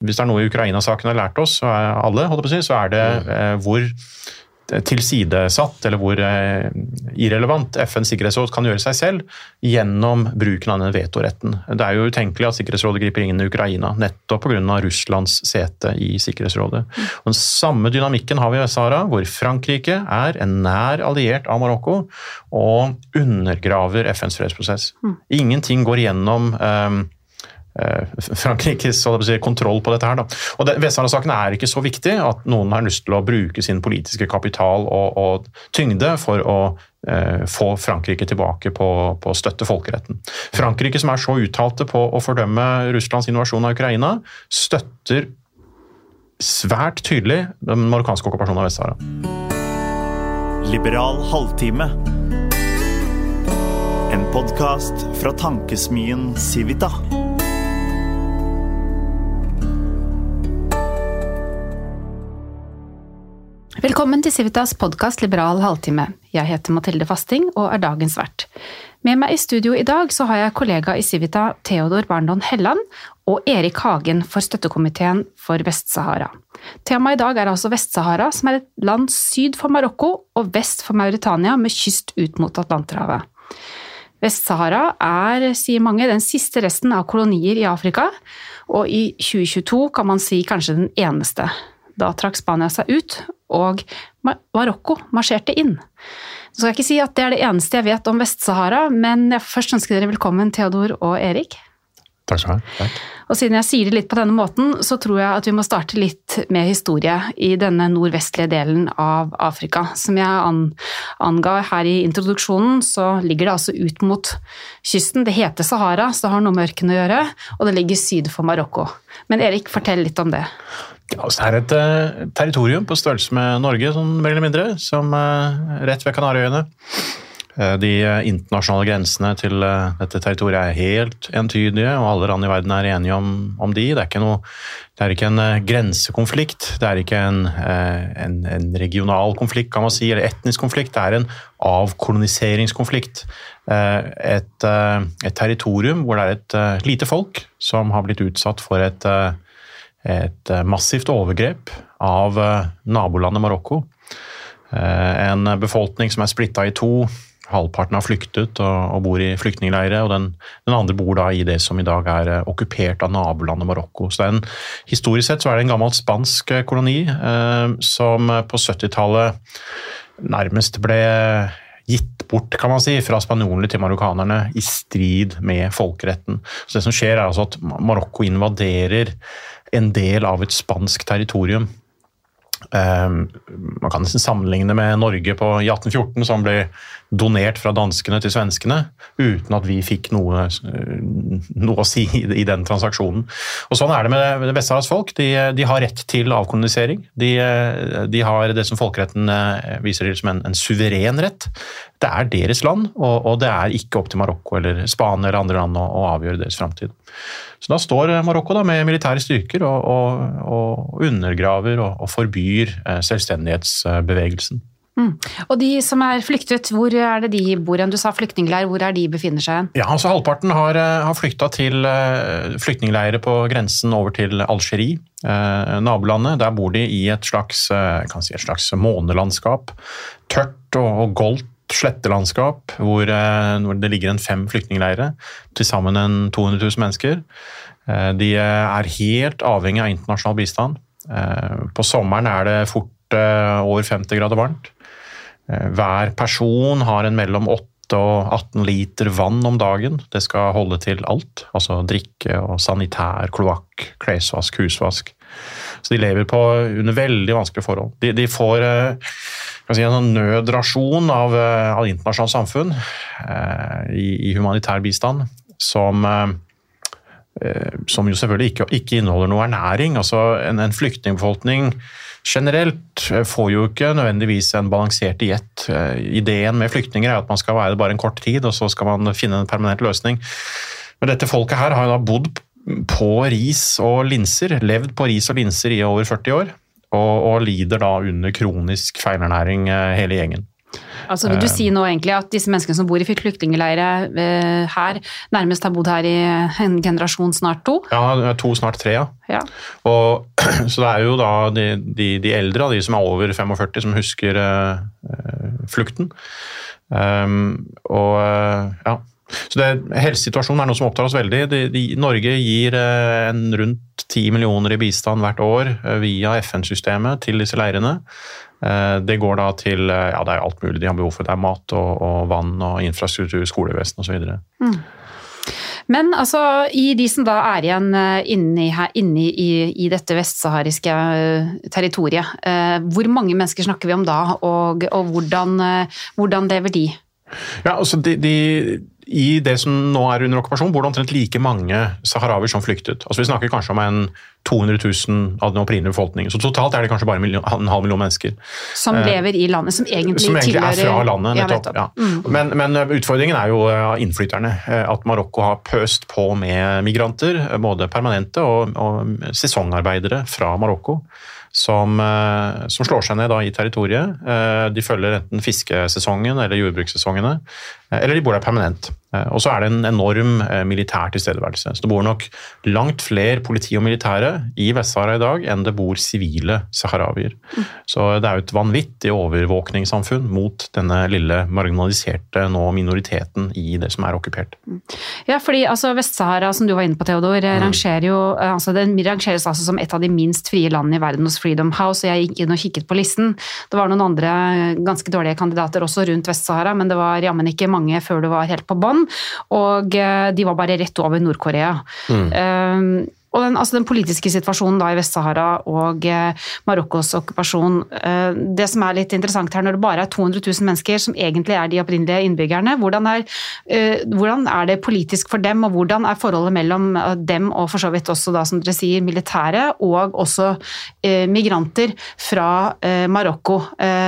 hvis det noe i Ukraina-saken har lært oss, så alle, holdt jeg på å si, så det hvor tilsidesatt, eller hvor irrelevant FNs sikkerhetsråd kan gjøre seg selv gjennom bruken av den vetoretten. Det jo utenkelig at sikkerhetsrådet griper inn i Ukraina, nettopp på grunn av Russlands sete i sikkerhetsrådet. Og den samme dynamikken har vi i Vest-Sahara, hvor Frankrike en nær alliert av Marokko og undergraver FNs fredsprosess. Ingenting går gjennom Frankrikes kontroll på dette her. Og Vest-Sahara-saken ikke så viktig at noen har lyst til å bruke sin politiske kapital og tyngde for å få Frankrike tilbake på å støtte folkeretten. Frankrike, som så uttalte på å fordømme Russlands invasjon av Ukraina, støtter svært tydelig den marokkanske okkupasjonen av Vest-Sahara. Liberal halvtime. En podcast fra tankesmien Civita. Velkommen til Civitas podcast Liberal halvtime. Jeg heter Mathilde Fasting og dagens vert. Med meg i studio i dag så har jeg kollega i Civita Theodor Barndon Helland og Erik Hagen for støttekomiteen for Vest-Sahara. Temaet i dag altså Vest-Sahara, som et land syd for Marokko og vest for Mauritania med kyst ut mot Atlanterhavet. Vest-Sahara sier mange, den siste resten av kolonier i Afrika, og i 2022 kan man si kanskje den eneste. Da trakk Spania seg ut, og Marokko marsjerte inn. Så skal jeg ikke si at det det eneste jeg vet om Vest-Sahara, men jeg først ønsker dere velkommen, Theodor og Erik. Takk skal du ha. Takk. Og siden jeg sier det litt på denne måten, så tror jeg at vi må starte litt med historie i denne nordvestlige delen av Afrika. Som jeg anga her i introduksjonen, så ligger det altså ut mot kysten. Det heter Sahara, så det har noe med ørken å gjøre, og det ligger syd for Marokko. Men Erik, fortell litt om det. Ja, så et territorium på størrelse med Norge, sånn mer eller mindre, som rett ved Kanarieøyene. De internasjonale grensene til dette territoriet helt entydige, og alle land i verden enige om de. Det ikke en grensekonflikt, det ikke en regional konflikt, kan man si, eller etnisk konflikt, det en avkoloniseringskonflikt. Et territorium hvor det et lite folk som har blitt utsatt for et massivt overgrep av nabolandet Marokko. En befolkning som splittet i to, halvparten har flyktet og bor i flyktningleire, og den andre bor da i det som i dag okkupert av nabolandet Marokko. Så historisk sett så det en gammel spansk koloni som på 70-tallet nærmest ble gitt bort, kan man si, fra spanjolene til marokkanerne i strid med folkeretten. Så det som skjer altså at Marokko invaderer en del av et spansk territorium. Man kan nesten sammenligne med Norge i 1814, som ble donert fra danskene til svenskene, uten at vi fikk noe å si i den transaksjonen. Og sånn det med Vest-Saharas folk. De har rett til avkolonisering. De har det som folkeretten viser til som en suveren rett. Det deres land, og det ikke opp til Marokko eller Spania eller andre land å avgjøre deres fremtid. Så da står Marokko da med militære styrker og undergraver og forbyr selvstendighetsbevegelsen. Og de som flyktet, hvor det de bor igjen? Du sa flyktningleir, hvor de befinner seg? Ja, altså halvparten har flyktet til flyktningleire på grensen over til Algerie, nabolandet. Der bor de i et slags månelandskap, tørt og goldt slettelandskap, hvor det ligger 5 flyktningleire, til sammen 200 000 mennesker. De helt avhengig av internasjonal bistand. På sommeren det fort over 50 grader varmt. Hver person har mellom 8 og 18 liter vann om dagen. Det skal holde til alt, altså drikke og sanitær, kloakk, klesvask, husvask. Så de lever under veldig vanskelige forhold. De får en nødrasjon av internasjonalt samfunn i humanitær bistand, som jo selvfølgelig ikke inneholder noe ernæring. Altså en flyktningbefolkning generelt får jo ikke nødvendigvis en balansert diett. Ideen med flyktninger at man skal være det bare en kort tid, og så skal man finne en permanent løsning. Men dette folket her har jo da bodd på ris og linser, levd på ris og linser i over 40 år, og lider da under kronisk feilernæring hele gjengen. Altså vil du si nå egentlig at disse menneskene som bor i flyktningeleire her, nærmest har bodd her i en generasjon, snart 2? Ja, 2, snart 3, ja. Og, så det jo da de eldre, de som over 45, som husker flukten. Så helsesituasjonen noe som opptar oss veldig. Norge gir rundt 10 millioner i bistand hvert år via FN-systemet til disse leirene. Det går da til, det alt mulig de har behov for. Det mat og vann og infrastruktur, skolevesen og så videre. Men altså, i de som da igjen inne i dette vestsahariske territoriet, hvor mange mennesker snakker vi om da, og hvordan lever de? Ja, altså i det som nå under okkupasjon, bor det omtrent like mange saharawier som flyktet. Altså vi snakker kanskje om 200 000 av den opprinnelige befolkningen. Så totalt det kanskje bare en halv million mennesker. Som lever i landet, som egentlig tilhører... fra landet, nettopp. Ja. Men utfordringen jo innflytterne. At Marokko har pøst på med migranter, både permanente og sesongarbeidere fra Marokko, som slår seg ned da i territoriet. De følger enten fiskesesongen eller jordbrukssesongene, eller de bor der permanent. Og så det en enorm militær tilstedeværelse. Så det bor nok langt flere politi og militære i Vest-Sahara i dag enn det bor sivile saharawier. Så det jo et vanvittig overvåkningssamfunn mot denne lille marginaliserte minoriteten i det som okkupert. Ja, fordi altså Vest-Sahara, som du var inne på, Theodor, den rangeres altså som et av de minst frie landene i verden hos Freedom House, og jeg gikk inn og kikket på listen. Det var noen andre ganske dårlige kandidater også rundt Vest-Sahara, men det var jammen ikke mange før det var helt på bånn. Og de var bare rett over Nord-Korea. Og den politiske situasjonen da i Vest-Sahara og Marokkos okkupasjon, det som litt interessant her, når det bare 200 000 mennesker som egentlig de opprinnelige innbyggerne, hvordan det politisk for dem, og hvordan forholdet mellom dem og for så vidt også da, som dere sier, militære, og også migranter fra Marokko?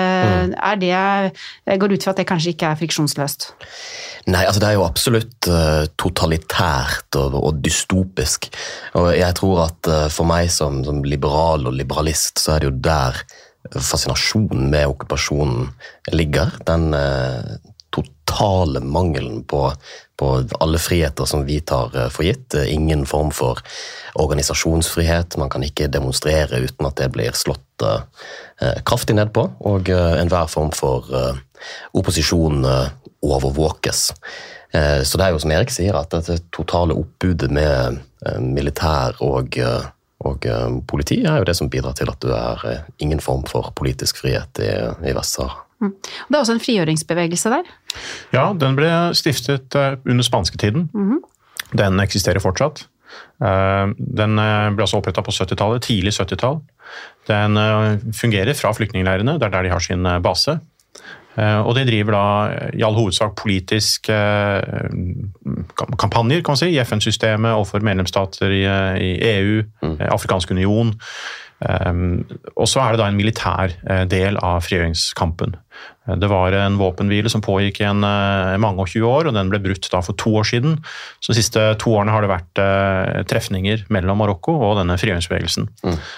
Jeg går ut fra at det kanskje ikke friksjonsløst? Nei, altså det jo absolutt totalitært og dystopisk. Og jeg tror at for meg som liberal og liberalist, så det jo der fascinasjonen med okkupasjonen ligger. Den totale mangelen på alle friheter som vi tar for gitt. Ingen form for organisasjonsfrihet. Man kan ikke demonstrere uten at det blir slått kraftig ned på. Og enhver form for opposisjon overvåkes. Så det jo som Erik sier, at det totale oppbudet med militær og politi jo det som bidrar til at du ingen form for politisk frihet i Vest-Sahara. Det også en frigjøringsbevegelse der? Ja, den ble stiftet under spansketiden. Den eksisterer fortsatt. Den ble også opprettet på 70-tallet, tidlig 70-tall. Den fungerer fra flyktningleirene, det der de har sin base. Og de driver da i all hovedsak politiske kampanjer, kan man si, i FN-systemet og for medlemsstater i EU, Afrikansk Union. Og så det da en militær del av frigjøringskampen. Det var en våpenhvile som pågikk i mange og 20 år, og den ble brutt da for 2 år siden. Så de siste 2 årene har det vært trefninger mellom Marokko og denne frigjøringsbevegelsen.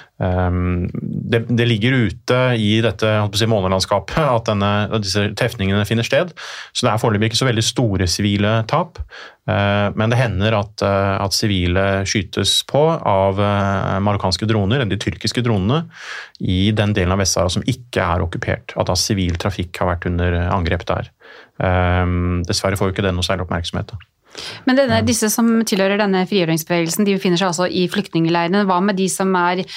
Det ligger ute i dette månelandskapet at disse trefningene finner sted, så det foreløpig ikke så veldig store sivile tap, men det hender at sivile skytes på av marokkanske droner, de tyrkiske dronene, i den delen av Vest-Sahara som ikke okkupert, at sivil trafikk har vært under angrep der. Dessverre får jo ikke det noe særlig oppmerksomhet. Men disse som tilhører denne frigjøringsbevegelsen, de befinner seg altså i flyktningleirene. Hva med de som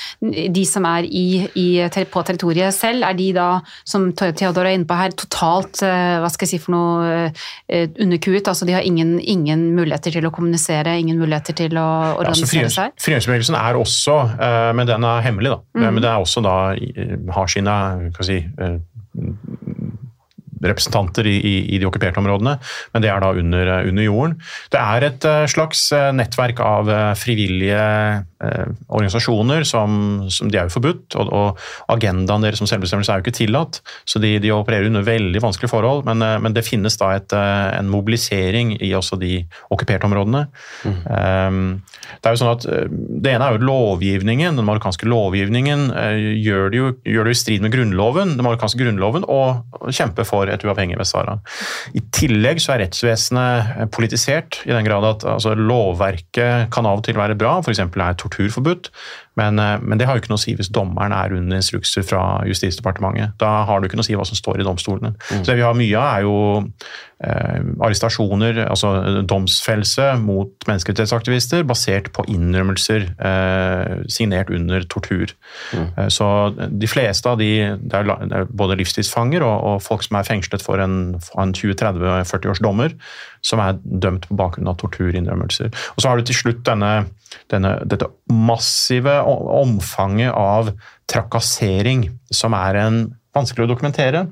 på territoriet selv? De da, som Theodor inne på her, totalt, hva skal jeg si for noe, underkuet? Altså de har ingen muligheter til å kommunisere, ingen muligheter til å organisere seg? Frigjøringsbevegelsen også, men den hemmelig da. Men det også da, har sine, kan si, representanter i de okkuperte områdene, men det da under jorden. Det et slags nettverk av frivillige organisasjoner som de jo forbudt, og agendaen deres som selvbestemmelse jo ikke tillatt, så de opererer under veldig vanskelige forhold, men det finnes da en mobilisering i også de okkuperte områdene. Det jo sånn at det ene jo lovgivningen, den marokkanske lovgivningen gjør det jo i strid med grunnloven, den marokkanske grunnloven, og kjemper for et uavhengig Vest-Sahara. I tillegg så rettsvesenet politisert i den grad at altså, lovverket kan av og til være bra, for eksempel tortur forbudt, men det har jo ikke noe å si hvis dommeren under instrukser fra Justisdepartementet. Da har du ikke noe å si hva som står i domstolene. Så det vi har mye av jo arrestasjoner, altså domsfellelse mot menneskerettighetsaktivister basert på innrømmelser signert under tortur. Så de fleste av det både livstidsfanger og folk som fengslet for en 20-30-40 års dommer, som dømt på bakgrunn av torturinnrømmelser. Og så har du til slutt dette massive omfanget av trakassering, som en vanskelig å dokumentere.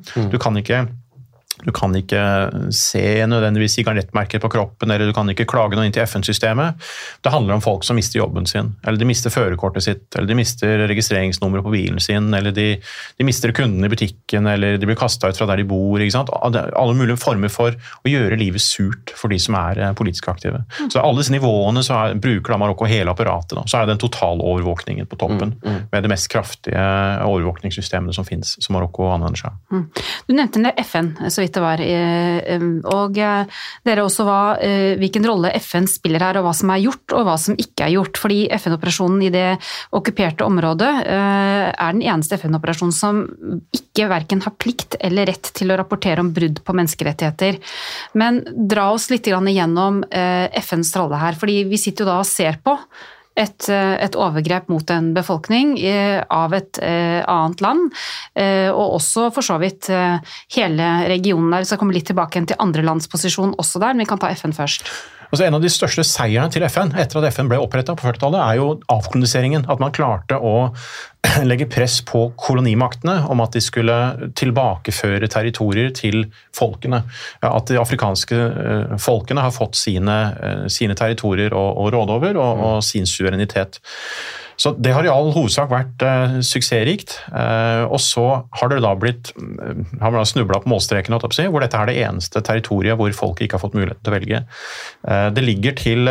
Du kan ikke se nødvendigvis sigarettmerker på kroppen, eller du kan ikke klage noe inn til FN-systemet. Det handler om folk som mister jobben sin, eller de mister førerkortet sitt, eller de mister registreringsnummeret på bilen sin, eller de mister kunden i butikken, eller de blir kastet ut fra der de bor. Ikke sant? Alle mulige former for å gjøre livet surt for de som politisk aktive. Så alle disse nivåene så bruker da Marokko hele apparatet. Da. Så det den totalovervåkningen på toppen, med det mest kraftige overvåkningssystemet som finnes, som Marokko anvender seg. Du nevnte FN, så vidt det var, og dere også hvilken rolle FN spiller her, og hva som gjort, og hva som ikke gjort, fordi FN-operasjonen i det okkuperte området den eneste FN-operasjonen som ikke hverken har plikt eller rett til å rapportere om brudd på menneskerettigheter. Men dra oss litt gjennom FNs rolle her, fordi vi sitter jo da og ser på et overgrep mot en befolkning av et annet land, og også for så vidt hele regionen der. Vi skal komme litt tilbake til andre lands posisjon også der, men vi kan ta FN først. Altså en av de største seierne til FN, etter at FN ble opprettet på 40-tallet, jo avkoloniseringen. At man klarte å legge press på kolonimaktene om at de skulle tilbakeføre territorier til folkene. At de afrikanske folkene har fått sine territorier å råde over og sin suverenitet. Så det har i all hovedsak vært suksessrikt, og så har det da har man snublet på målstreken, hvor dette det eneste territoriet hvor folk ikke har fått mulighet til å velge. Det ligger til,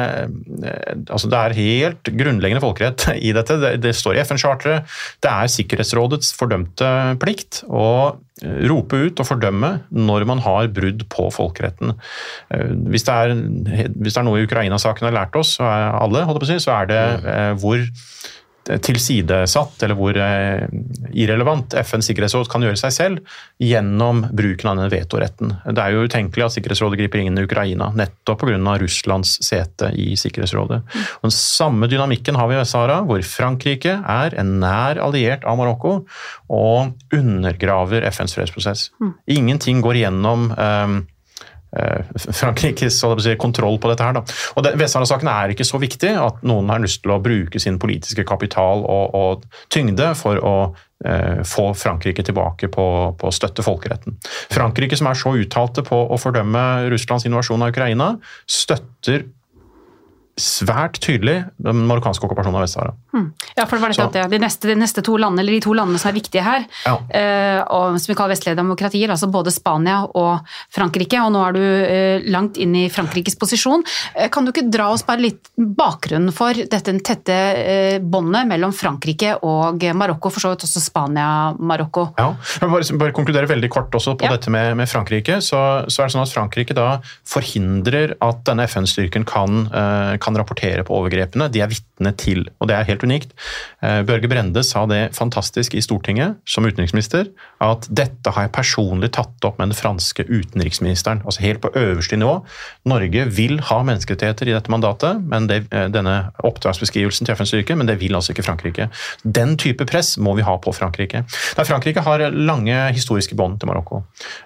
altså det helt grunnleggende folkerett i dette, det står i FN-charteret, det Sikkerhetsrådets fordømte plikt å rope ut og fordømme når man har brudd på folkeretten. Hvis det noe i Ukraina-saken har lært oss, så det hvor tilsidesatt, eller hvor irrelevant FNs sikkerhetsråd kan gjøre seg selv gjennom bruken av denne vetoretten. Det jo utenkelig at sikkerhetsrådet griper inn i Ukraina, nettopp på grunn av Russlands sete i sikkerhetsrådet. Og den samme dynamikken har vi i Vest-Sahara, hvor Frankrike en nær alliert av Marokko og undergraver FNs fredsprosess. Ingenting går gjennom Frankrikes kontroll på dette her. Da. Og Vest-Sahara-saken ikke så viktig at noen har lyst til å bruke sin politiske kapital og tyngde for å få Frankrike tilbake på å støtte folkeretten. Frankrike, som så uttalte på å fordømme Russlands invasjon av Ukraina, støtter svært tydelig den marokkanske okkupasjonen av Vest-Sahara. Ja, for det var de neste to landene, eller de to landene som viktige her, og som vi kaller vestlige demokratier, altså både Spania og Frankrike, og nå du langt inn i Frankrikes posisjon. Kan du ikke dra oss bare litt bakgrunnen for dette tette båndet mellom Frankrike og Marokko, for så vidt også Spania-Marokko? Ja, jeg vil bare konkludere veldig kort også på dette med Frankrike, så det sånn at Frankrike da forhindrer at denne FN-styrken kan rapportere på overgrepene de vitne til, og det helt unikt. Børge Brende sa det fantastisk i Stortinget som utenriksminister, at dette har jeg personlig tatt opp med den franske utenriksministeren, altså helt på øverste nivå. Norge vil ha menneskerettigheter i dette mandatet, men denne oppdragsbeskrivelsen til FN-styrken, men det vil altså ikke Frankrike. Den type press må vi ha på Frankrike. Frankrike har lange historiske bånd til Marokko.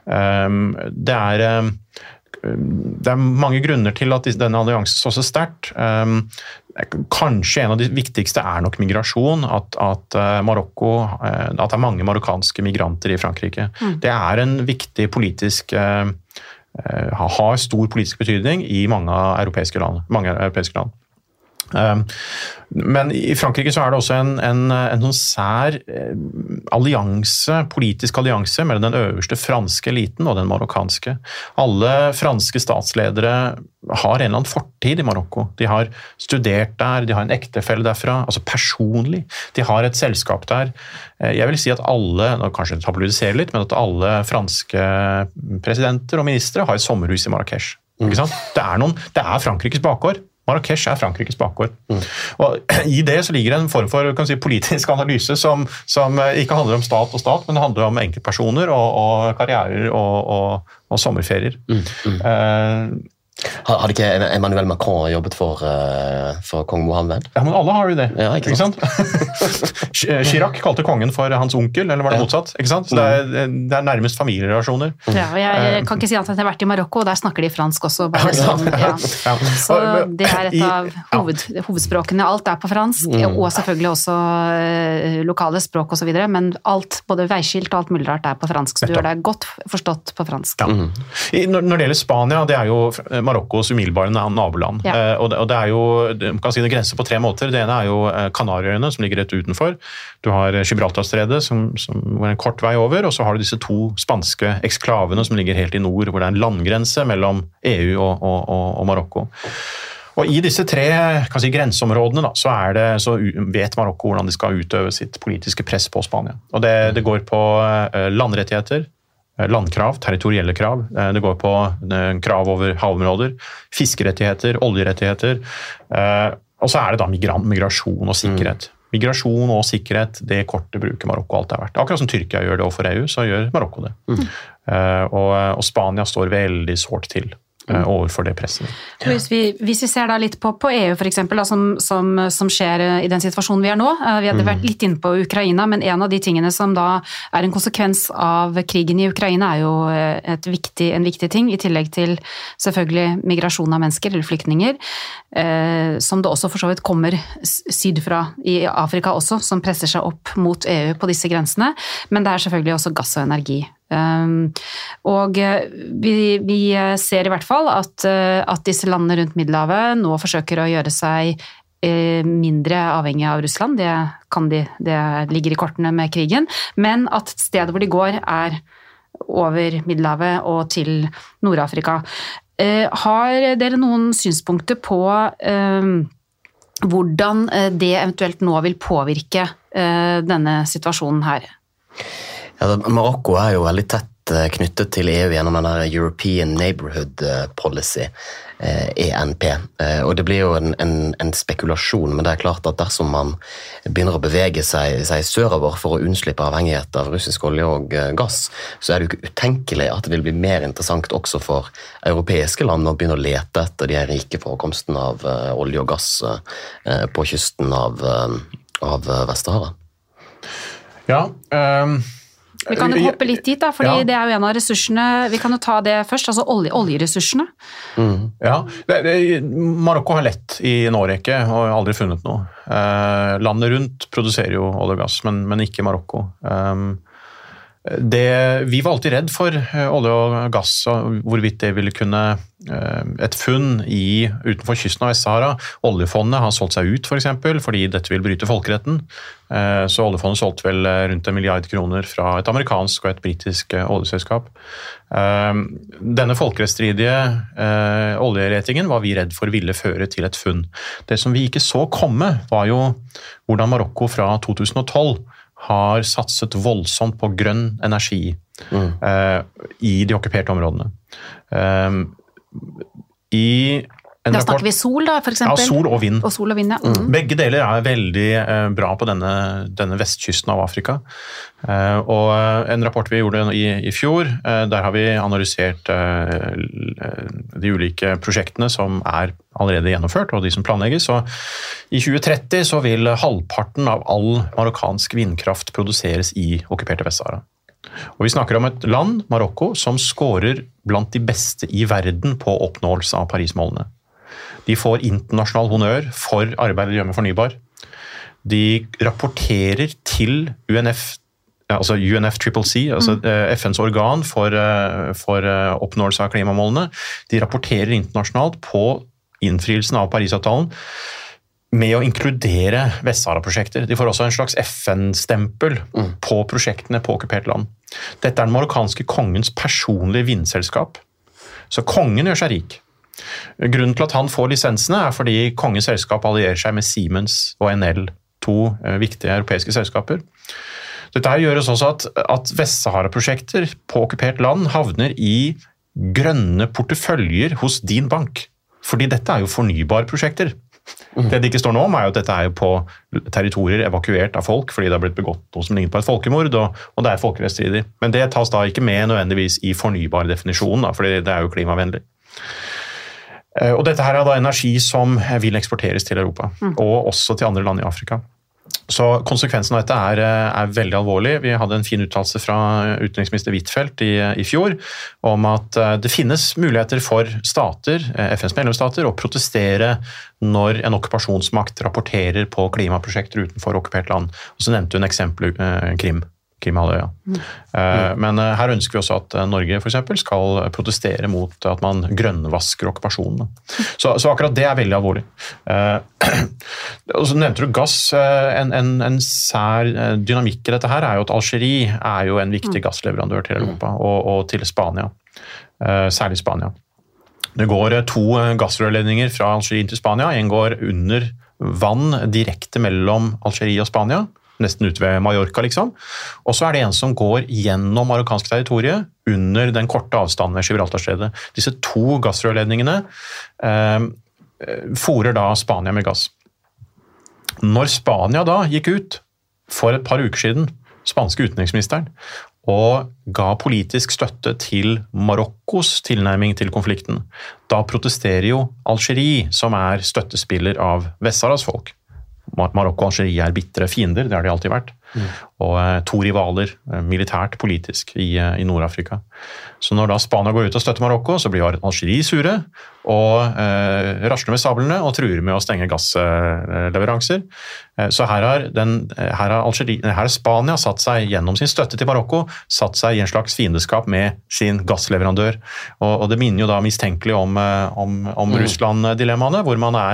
Det mange grunner til at denne alliansen står så sterkt. Kanskje en av de viktigste nok migrasjon, at Marokko, at det mange marokkanske migranter i Frankrike. Det en viktig politisk, har stor politisk betydning i mange europeiske land. Men i Frankrike så det også en sånn sær politisk allianse mellom den øverste franske eliten og den marokkanske. Alle franske statsledere har en eller annen fortid i Marokko. De har studert der, de har en ektefelle derfra, altså personlig. De har et selskap der. Jeg vil si at alle, nå kanskje det tabloidiserer litt, men at alle franske presidenter og ministre har et sommerhus i Marrakesh. Ikke sant? Det Frankrikes bakgård. Marrakesh Frankrikes bakgård. Og i det så ligger en form for politisk analyse som ikke handler om stat og stat, men det handler om enkeltpersoner og karrierer og sommerferier. Hadde ikke Emmanuel Macron jobbet for kong Mohammed? Ja, men alle har jo det. Ja, ikke sant? Chirac kalte kongen for hans onkel, eller var det motsatt? Ikke sant? Så det nærmest familierelasjoner. Ja, og jeg kan ikke si at jeg har vært i Marokko, og der snakker de fransk også. Så det et av hovedspråkene. Alt på fransk, og selvfølgelig også lokale språk og så videre, men alt, både veiskilt og alt mulig rart på fransk, så du gjør deg godt forstått på fransk. Ja. Når det gjelder Spania, det jo Marokkos umiddelbare naboland. Ja. Og det jo, man kan si det grenser på 3 måter. Det ene jo Kanarieøyene, som ligger rett utenfor. Du har Gibraltarstredet, som en kort vei over, og så har du disse 2 spanske eksklavene som ligger helt i nord, hvor det en landgrense mellom EU og Marokko. Og i disse 3 grenseområdene da, så vet Marokko hvordan de skal utøve sitt politiske press på Spania. Og det går på landrettigheter, landkrav, territorielle krav, det går på krav over havområder, fiskerettigheter, oljerettigheter, og så det da migrasjon og sikkerhet. Migrasjon og sikkerhet, det kortet bruker Marokko alt vært. Akkurat som Tyrkia gjør det overfor EU, så gjør Marokko det. Og Spania står veldig sårt til overfor det presset. Hvis vi ser da litt på EU for eksempel, da, som skjer i den situasjonen vi nå, vi hadde vært litt inne på Ukraina, men en av de tingene som da en konsekvens av krigen i Ukraina jo en viktig ting, i tillegg til selvfølgelig migrasjon av mennesker eller flyktninger, som det også for så vidt kommer sydfra i Afrika også, som presser seg opp mot EU på disse grensene, men det selvfølgelig også gass og energi. Og vi ser i hvert fall at disse landene rundt Middelhavet nå forsøker å gjøre seg mindre avhengig av Russland, det ligger i kortene med krigen, men at stedet hvor de går over Middelhavet og til Nord-Afrika. Har dere noen synspunkter på hvordan det eventuelt nå vil påvirke denne situasjonen her? Ja, Marokko jo veldig tett knyttet til EU gjennom den European Neighborhood Policy, ENP. Og det blir jo en spekulasjon, men det klart at dersom man begynner å bevege seg sørover for å unnslippe avhengighet av russisk olje og gass, så det jo ikke utenkelig at det vil bli mer interessant også for europeiske land å begynne å lete etter de rike forekomstene av olje og gass på kysten av Vest-Sahara. Ja, vi kan jo hoppe litt dit da, fordi det jo en av ressursene, vi kan jo ta det først, altså oljeressursene. Ja, Marokko har lett i en årrekke og aldri funnet noe. Landet rundt produserer jo olje og gass, men ikke Marokko. Vi var alltid redd for olje og gass, og hvorvidt det ville kunne et funn utenfor kysten av Vest-Sahara. Oljefondet har solgt seg ut for eksempel, fordi dette vil bryte folkeretten. Så oljefondet solgte vel rundt 1 milliard kroner fra et amerikansk og et britisk oljeselskap. Denne folkerettsstridige oljeretingen var vi redd for ville føre til et funn. Det som vi ikke så komme var jo hvordan Marokko fra 2012 har satset voldsomt på grønn energi i de okkuperte områdene. Da snakker vi sol da, for eksempel? Ja, sol og vind. Og sol og vind, ja. Begge deler veldig bra på denne vestkysten av Afrika. Og en rapport vi gjorde i fjor, der har vi analysert de ulike prosjektene som allerede gjennomført, og de som planlegges. Så i 2030 så vil halvparten av all marokkansk vindkraft produseres i okkuperte Vest-Sahara. Og vi snakker om et land, Marokko, som skårer blant de beste i verden på oppnåelse av Paris-målene. De får internasjonal honnør for arbeidet de gjør med fornybar. De rapporterer til UNFCCC, altså FNs organ for oppnåelse av klimamålene. De rapporterer internasjonalt på innfrielsen av Paris-avtalen. med å inkludere Vest-Sahara-prosjekter. De får også en slags FN-stempel på prosjektene på okkupert land. Dette den marokkanske kongens personlige vindselskap. Så kongen gjør seg rik. Grunnen til at han får lisensene fordi kongens selskap allierer seg med Siemens og Enel, 2 viktige europeiske selskaper. Dette her gjøres også at Vest-Sahara-prosjekter på okkupert land havner i grønne porteføljer hos din bank. Fordi dette jo fornybare prosjekter. Det ikke står nå om jo at dette jo på territorier evakuert av folk fordi det har blitt begått noe som ligner på et folkemord, og det folkerettsstridig. Men det tas da ikke med nødvendigvis i fornybar definisjon, fordi det jo klimavennlig. Og dette her da energi som vil eksporteres til Europa, og også til andre land i Afrika. Så konsekvensen av dette veldig alvorlig. Vi hadde en fin uttalelse fra utenriksminister Huitfeldt i fjor om at det finnes muligheter for stater, FNs medlemsstater, å protestere når en okkupasjonsmakt rapporterer på klimaprosjekter utenfor okkupert land. Og så nevnte hun eksempel Krimhalvøya. Men her ønsker vi også at Norge for eksempel skal protestere mot at man grønnvasker okkupasjonen. Så akkurat det veldig alvorlig. Og så nevnte du gass. En sær dynamikk i dette her jo at Algerie jo en viktig gassleverandør til Europa og til Spania. Særlig Spania. Det går 2 gassrørledninger fra Algerie til Spania. En går under vann direkte mellom Algerie og Spania, nesten ut ved Mallorca liksom. Og så det en som går gjennom marokkansk territorie under den korte avstanden ved Gibraltarstredet. Disse 2 gassrørledningene fôrer da Spania med gass. Når Spania da gikk ut for et par uker siden, spanske utenriksministeren, og ga politisk støtte til Marokkos tilnærming til konflikten, da protesterer jo Algerie, som støttespiller av Vest-Saharas folk. Marokko og Algerie bittre fiender, det har de alltid vært. Og 2 rivaler, militært, politisk, i Nord-Afrika. Så når da Spania går ut og støtter Marokko, så blir Algerie sure, og rasler med sablene og truer med å stenge gassleveranser. Så her har Spania satt seg gjennom sin støtte til Marokko, satt seg i en slags fiendeskap med sin gassleverandør. Og det minner jo da mistenkelig om Russland-dilemmaene, hvor man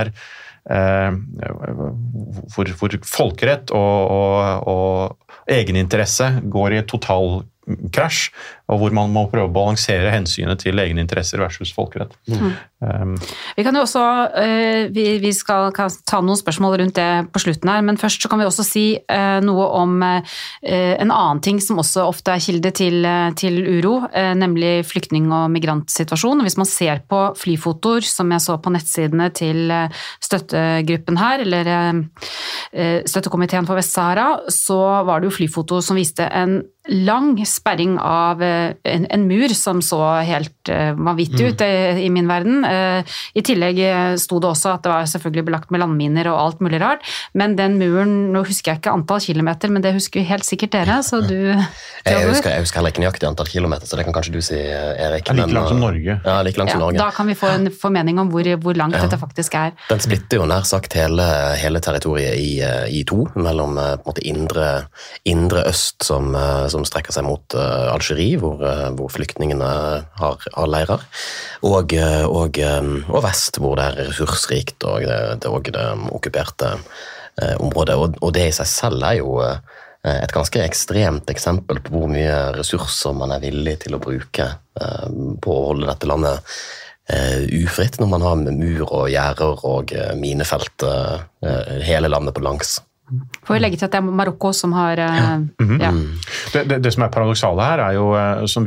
hvor folkerett og egeninteresse går i total krasj, og hvor man må prøve å balansere hensynet til egeninteresser versus folkerett. Vi kan jo også, vi skal ta noen spørsmål rundt det på slutten her, men først så kan vi også si noe om en annen ting som også ofte kilde til uro, nemlig flyktning- og migrantsituasjon. Hvis man ser på flyfotoer, som jeg så på nettsidene til støttegruppen her, eller støttekomiteen for Vest-Sahara, så var det jo flyfotoer som viste en lang sperring av en mur som så helt vanvittig ut i min verden. I tillegg sto det også at det var selvfølgelig belagt med landminer og alt mulig rart, men den muren, nå husker jeg ikke antall kilometer, men det husker helt sikkert dere, så du... Jeg husker heller ikke nøyaktig antall kilometer, så det kan kanskje du si, Erik. Like langt som Norge. Ja, like langt som Norge. Da kan vi få en formening om hvor langt dette faktisk Den splitter jo nær sagt hele territoriet i 2, mellom på en måte indre øst som strekker seg mot Algerie, hvor flyktningene har leirer, og vest, hvor det ressursrikt, og det okkuperte området. Og det i seg selv jo et ganske ekstremt eksempel på hvor mye ressurser man villig til å bruke på å holde dette landet ufritt, når man har mur og gjerder og minefelt hele landet på langs. Får vi legge til at det Marokko som har... Det som paradoksale her jo, som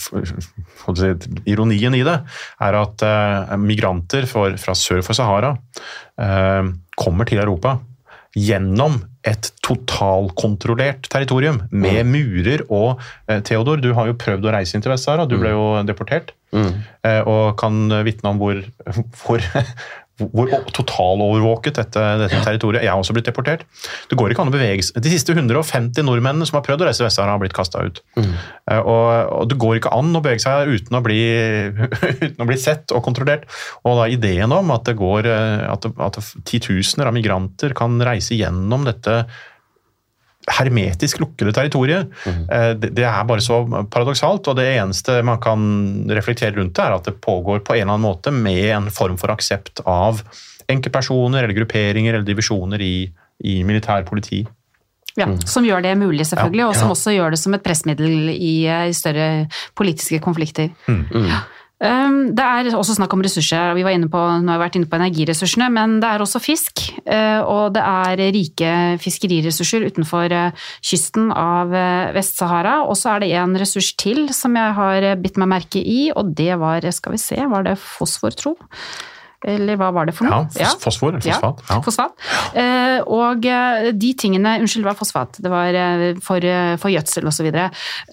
ironien i det, at migranter fra sør for Sahara kommer til Europa gjennom et totalkontrollert territorium med murer og Theodor, du har jo prøvd å reise inn til Vest-Sahara, du ble jo deportert, og kan vitne om hvor totalovervåket dette territoriet. Jeg har også blitt deportert. Det går ikke an å bevege seg. De siste 150 nordmennene som har prøvd å reise til Vest-Sahara har blitt kastet ut. Og det går ikke an å bevege seg uten å bli sett og kontrollert. Og da ideen om at at 10 000 av migranter kan reise gjennom dette hermetisk lukkede territoriet, det bare så paradoksalt, og det eneste man kan reflektere rundt det at det pågår på en eller annen måte med en form for aksept av enkeltpersoner eller grupperinger eller divisjoner i militær politi. Ja, som gjør det mulig selvfølgelig, og som også gjør det som et pressmiddel i større politiske konflikter. Det er også snakk om ressurser, nå har vi vært inne på energiressursene, men det er også fisk, og det er rike fiskeriressurser utenfor kysten av Vest-Sahara, og så er det en ressurs til som jeg har bitt meg merke i, og det var, skal vi se, var det fosfor, tro? Eller hva var det for noe? Ja, fosfor, eller fosfat. Ja, fosfat. Og de tingene, unnskyld, det var fosfat, det var for gjødsel og så videre.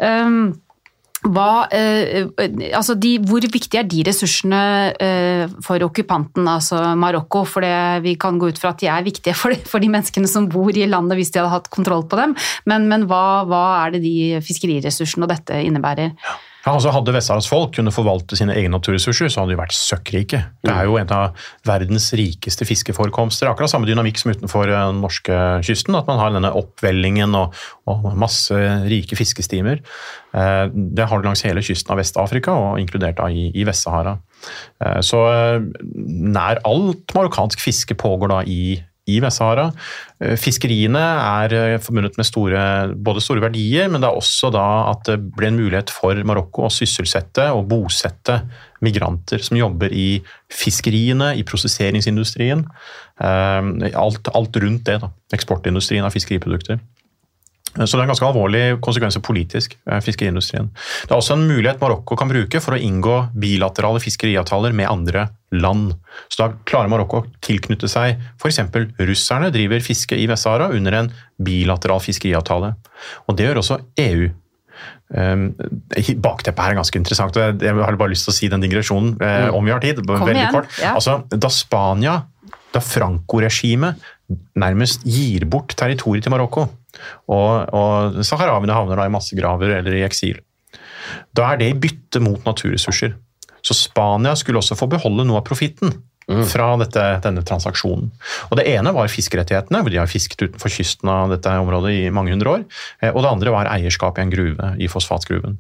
Hvor viktige er de ressursene for okkupanten, altså Marokko? For vi kan gå ut fra at de er viktige for de menneskene som bor i landet hvis de hadde hatt kontroll på dem. Men hva er det de fiskeriressursene og dette innebærer? Ja, altså hadde Vest-Saharas folk kunne forvalte sine egne naturressurser, så hadde de vært søkkrike. Det er jo en av verdens rikeste fiskeforekomster. Akkurat samme dynamikk som utenfor den norske kysten, at man har denne oppvellingen og masse rike fiskestimer. Det har du langs hele kysten av Vest-Afrika, og inkludert da i Vest-Sahara. Så nær alt marokkansk fiske pågår da i Vest-Sahara. Fiskeriene er forbundet med både store verdier, men det er også da at det ble en mulighet for Marokko å sysselsette og bosette migranter som jobber i fiskeriene, i prosesseringsindustrien. Alt rundt det, da. Eksportindustrien av fiskeriprodukter. Så det er en ganske alvorlig konsekvenser politisk, fiskeriindustrien. Det er også en mulighet Marokko kan bruke for å inngå bilaterale fiskeriavtaler med andre land. Så da klarer Marokko å tilknytte seg, for eksempel russerne driver fiske i Vest-Sahara under en bilateral fiskeriavtale. Og det gjør også EU. Bakteppet her er ganske interessant, og jeg har bare lyst til å si den digresjonen om vi har tid, veldig kort. Ja. Altså, da Franco-regimet nærmest gir bort territoriet til Marokko, og saharaviene havner da i massegraver eller i eksil. Da er det i bytte mot naturressurser. Så Spania skulle også få beholde noe av profitten fra denne transaksjonen. Og det ene var fiskerettighetene, hvor de har fisket utenfor kysten av dette området i mange hundre år, og det andre var eierskap i en gruve, i fosfatgruven.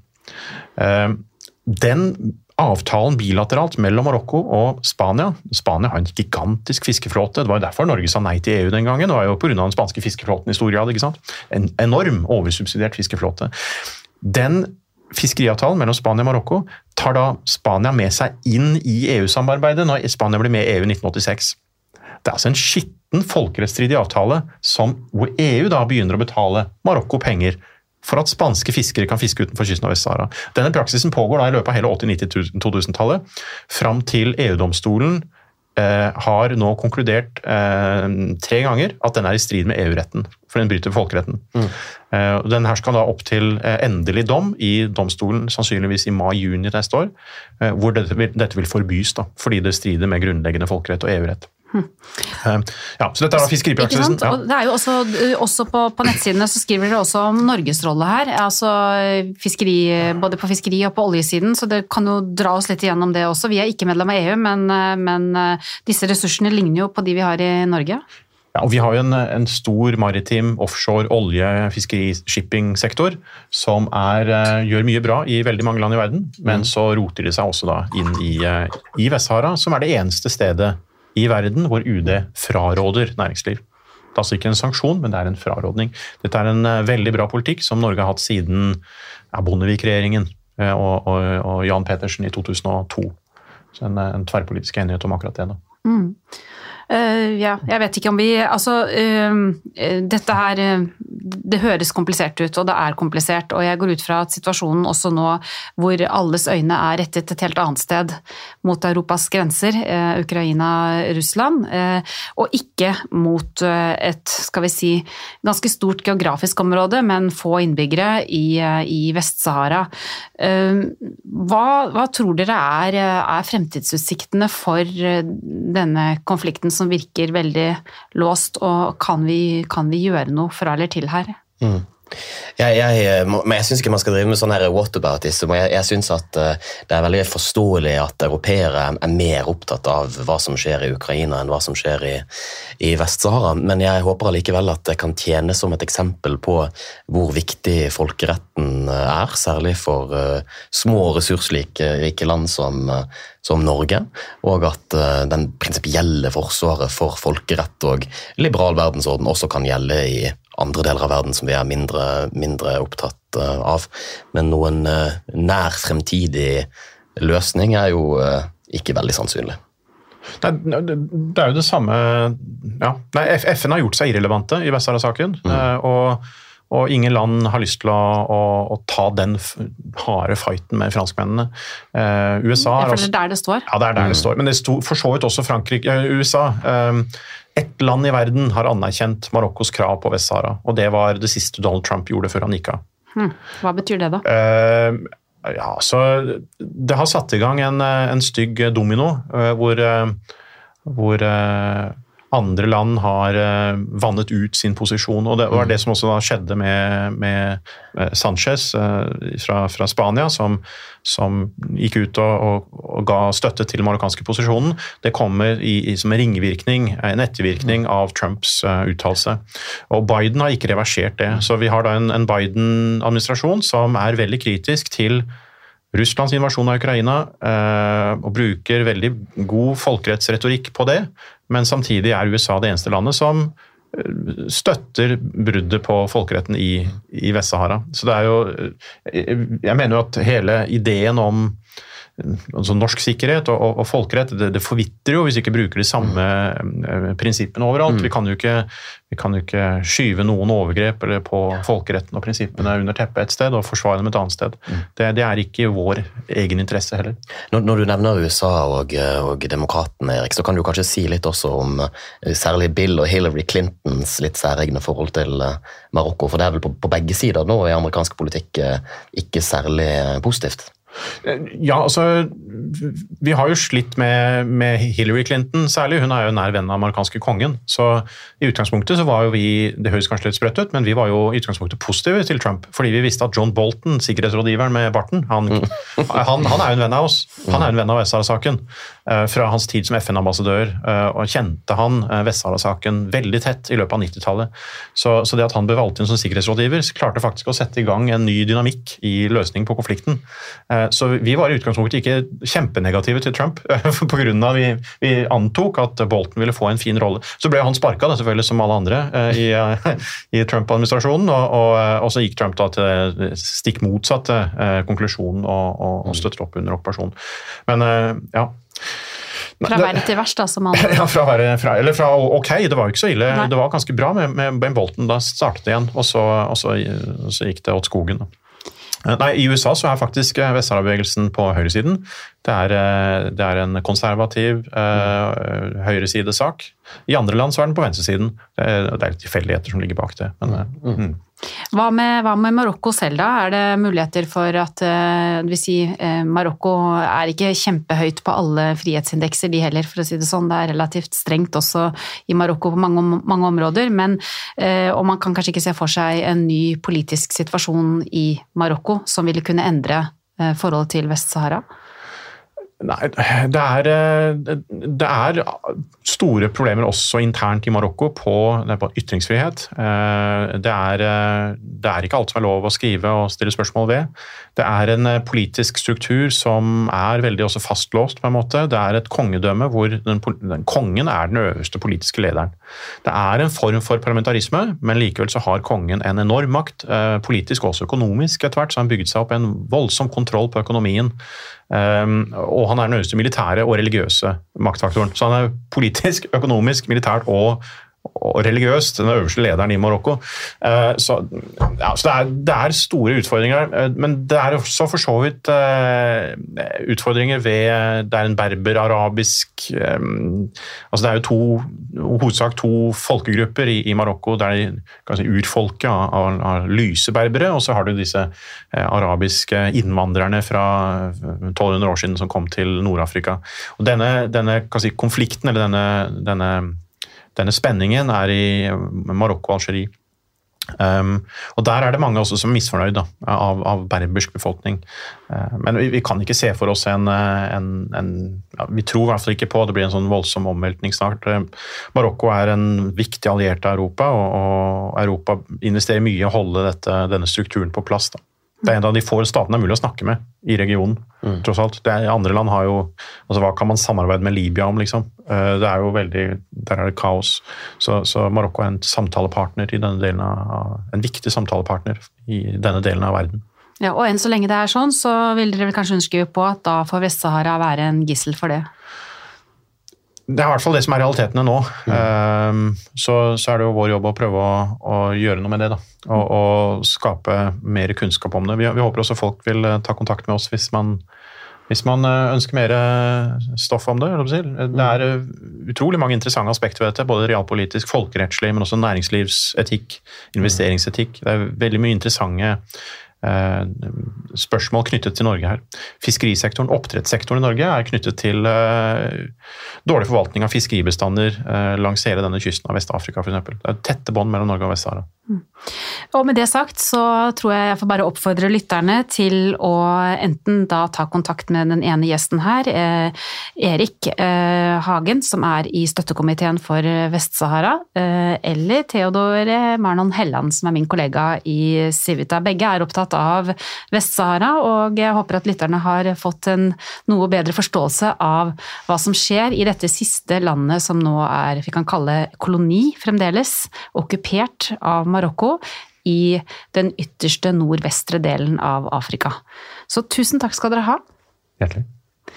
Den avtalen bilateralt mellom Marokko og Spania har en gigantisk fiskeflåte. Det var jo derfor Norge sa nei til EU den gangen. Det var jo på grunn av den spanske fiskeflåten i stor grad, ikke sant? En enorm oversubsidiert fiskeflåte. Den fiskeriavtalen mellom Spania og Marokko tar da Spania med seg inn i EU-samarbeidet når Spania ble med i EU i 1986. Det er altså en skitten folkerettsstridig avtale hvor EU da begynner å betale Marokko penger for at spanske fiskere kan fiske utenfor kysten av Vest-Sahara. Denne praksisen pågår da i løpet av hele 80-90-2000-tallet, fram til EU-domstolen har nå konkludert 3 ganger at den er i strid med EU-retten, for den bryter folkeretten. Den her skal da opp til endelig dom i domstolen, sannsynligvis i mai-juni neste år, hvor dette vil forbys da, fordi det strider med grunnleggende folkerett og EU-rett. Ja, så dette er da fiskeripraksisen. Ja. Og det er jo også på nettsidene så skriver dere også om Norges rolle her, altså både på fiskeri og på oljesiden, så det kan jo dra oss litt igjennom det også. Vi er ikke medlem av EU, men disse ressursene ligner jo på de vi har i Norge. Ja, og vi har jo en stor maritim offshore olje-, fiskeri-, shipping-sektor som gjør mye bra i veldig mange land i verden, men så roter de seg også da inn i Vest-Sahara, som er det eneste stedet i verden hvor UD fraråder næringsliv. Det er altså ikke en sanksjon, men det er en frarådning. Dette er en veldig bra politikk som Norge har hatt siden Bondevik-regjeringen og Jan Petersen i 2002. Så en tverrpolitisk enighet om akkurat det da. Ja, jeg vet ikke om dette her, det høres komplisert ut, og det er komplisert, og jeg går ut fra at situasjonen også nå, hvor alles øyne er rettet et helt annet sted mot Europas grenser, Ukraina, Russland, og ikke mot skal vi si, ganske stort geografisk område, men få innbyggere i Vest-Sahara. Hva tror dere er fremtidsutsiktene for denne konflikten som virker veldig låst, og kan vi gjøre noe fra eller til her? Men jeg synes ikke man skal drive med sånn her whataboutism, og jeg synes at det veldig forståelig at europeere mer opptatt av hva som skjer i Ukraina enn hva som skjer i Vest-Sahara, men jeg håper allikevel at det kan tjene som et eksempel på hvor viktig folkeretten særlig for små og ressursrike land som Norge, og at den prinsipielle forsvaret for folkerett og liberal verdensorden også kan gjelde i andre deler av verden som vi mindre opptatt av. Men noen nær fremtidig løsning jo ikke veldig sannsynlig. Det jo det samme. FN har gjort seg irrelevante i Vest-Sahara-saken, og ingen land har lyst til å ta den harde fighten med franskmennene. USA for det der det står? Ja, det der det står. Men det sto for så vidt også USA. Et land i verden har anerkjent Marokkos krav på Vest-Sahara, og det var det siste Donald Trump gjorde før han gikk av. Hva betyr det da? Så det har satt i gang en stygg domino, hvor andre land har vannet ut sin posisjon, og det var det som også da skjedde med Sanchez fra Spania, som gikk ut og ga støtte til marokkanske posisjonen. Det kommer som en ringvirkning, en ettervirkning av Trumps uttalelse. Og Biden har ikke reversert det, så vi har da en Biden-administrasjon som veldig kritisk til Russlands invasjon av Ukraina, og bruker veldig god folkerettsretorikk på det, men samtidig USA det eneste landet som støtter bruddet på folkeretten i Vest-Sahara. Så det jo, jeg mener jo at hele ideen om norsk sikkerhet og folkerett, det forvitrer jo hvis vi ikke bruker de samme prinsippene overalt. Vi kan jo ikke skyve noen overgrep på folkeretten og prinsippene under teppet et sted og forsvare dem et annet sted. Det ikke i vår egen interesse heller. Når du nevner USA og demokratene, Erik, så kan du kanskje si litt også om særlig Bill og Hillary Clintons litt særegne forhold til Marokko, for det vel på begge sider nå i amerikansk politikk ikke særlig positivt. Ja, altså, vi har jo slitt med Hillary Clinton særlig. Hun jo nær venn av amerikanske kongen. Så i utgangspunktet så var jo vi, det høres kanskje litt sprøtt ut, men vi var jo i utgangspunktet positive til Trump, fordi vi visste at John Bolton, sikkerhetsrådgiveren med barten, han jo en venn av oss. Han jo en venn av Vest-Sahara-saken fra hans tid som FN-ambassadør, og kjente han Vest-Sahara-saken veldig tett i løpet av 90-tallet. Så det at han ble valgt inn som sikkerhetsrådgiver, klarte faktisk å sette i gang en ny dynamikk i løsning på konflikten. Så vi var i utgangspunktet ikke kjempenegative til Trump, på grunn av vi antok at Bolton ville få en fin rolle. Så ble han sparket, selvfølgelig som alle andre i Trump-administrasjonen, og så gikk Trump da til stikk motsatte konklusjonen og støtter opp under okkupasjonen. Men ja. Fra verre til verst da, som andre. Ja, fra ok, det var jo ikke så ille. Nei. Det var ganske bra med Ben Bolton, da startet det igjen, og så gikk det åt skogen da. Nei, i USA så faktisk Vest-Sahara-bevegelsen på høyresiden. Det en konservativ høyresidesak. I andre land så den på venstresiden. Det litt tilfeldigheter som ligger bak det. Men, Hva med Marokko selv da? Det muligheter for at Marokko ikke kjempehøyt på alle frihetsindekser, de heller, for å si det sånn. Det relativt strengt også i Marokko på mange områder, men og man kan kanskje ikke se for seg en ny politisk situasjon i Marokko som ville kunne endre forholdet til Vest-Sahara? Nei, det store problemer også internt i Marokko på ytringsfrihet. Det ikke alt som lov å skrive og stille spørsmål ved. Det en politisk struktur som veldig også fastlåst på en måte. Det et kongedømme hvor kongen den øverste politiske lederen. Det en form for parlamentarisme, men likevel så har kongen en enorm makt, politisk og også økonomisk etter hvert, så han bygget seg opp en voldsom kontroll på økonomien. Og han den øverste militære og religiøse maktfaktoren. Så han politisk, økonomisk, militært og religiøst, den øverste lederen i Marokko. Så det store utfordringer, men det også for så vidt utfordringer ved, det en berber-arabisk, altså det jo hovedsak to folkegrupper i Marokko, der kanskje urfolket av lyse berbere, og så har du disse arabiske innvandrerne fra 1200 år siden som kom til Nord-Afrika. Og denne konflikten, eller denne spenningen i Marokko og Algerie. Og der det mange også som misfornøyd da, av berbersk befolkning. Men vi kan ikke se for oss vi tror i hvert fall ikke på det blir en sånn voldsom omveltning snart. Marokko en viktig alliert av Europa, og Europa investerer mye i å holde denne strukturen på plass da. Det en av de få statene mulig å snakke med i regionen, tross alt. Andre land har jo, altså hva kan man samarbeide med Libya om, liksom? Det jo veldig, der det kaos. Så Marokko en samtalepartner i denne delen en viktig samtalepartner i denne delen av verden. Ja, og enn så lenge det sånn, så vil dere vel kanskje underskrive på at da får Vest-Sahara være en gissel for det? Det i hvert fall det som realitetene nå. Så det jo vår jobb å prøve å gjøre noe med det da. Og skape mer kunnskap om det. Vi håper også folk vil ta kontakt med oss hvis man ønsker mer stoff om det. Det utrolig mange interessante aspekter ved dette, både realpolitisk, folkerettslig, men også næringslivsetikk, investeringsetikk. Det veldig mye interessante spørsmål knyttet til Norge her. Fiskerisektoren, oppdrettssektoren i Norge knyttet til dårlig forvaltning av fiskeribestander langs hele denne kysten av Vest-Afrika for eksempel. Det tette bånd mellom Norge og Vest-Sahara. Og med det sagt så tror jeg får bare oppfordre lytterne til å enten da ta kontakt med den ene gjesten her, Erik Hagen, som i støttekomiteen for Vest-Sahara, eller Theodor Marnon Helland, som min kollega i Civita. Begge opptatt av Vest-Sahara, og jeg håper at lytterne har fått en noe bedre forståelse av hva som skjer i dette siste landet som nå vi kan kalle koloni fremdeles, okkupert av Marokko i den ytterste nordvestre delen av Afrika. Så tusen takk skal dere ha. Hjertelig.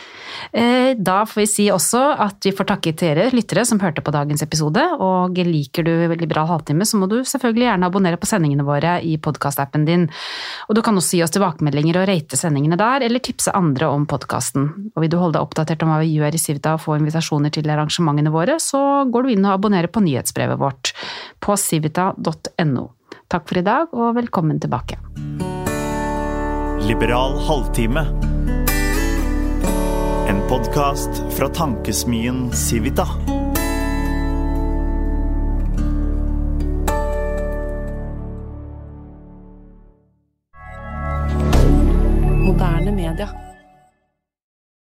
Da får vi si også at vi får takke til dere lyttere som hørte på dagens episode, og liker du Liberal halvtime, så må du selvfølgelig gjerne abonnere på sendingene våre i podcast-appen din. Og du kan også gi oss tilbakemeldinger og rate sendingene der, eller tipse andre om podcasten. Og vil du holde deg oppdatert om hva vi gjør i Civita og få invitasjoner til arrangementene våre, så går du inn og abonnerer på nyhetsbrevet vårt på civita.no. Takk for i dag, og velkommen tilbake. Liberal halvtime. En podcast fra tankesmien Civita.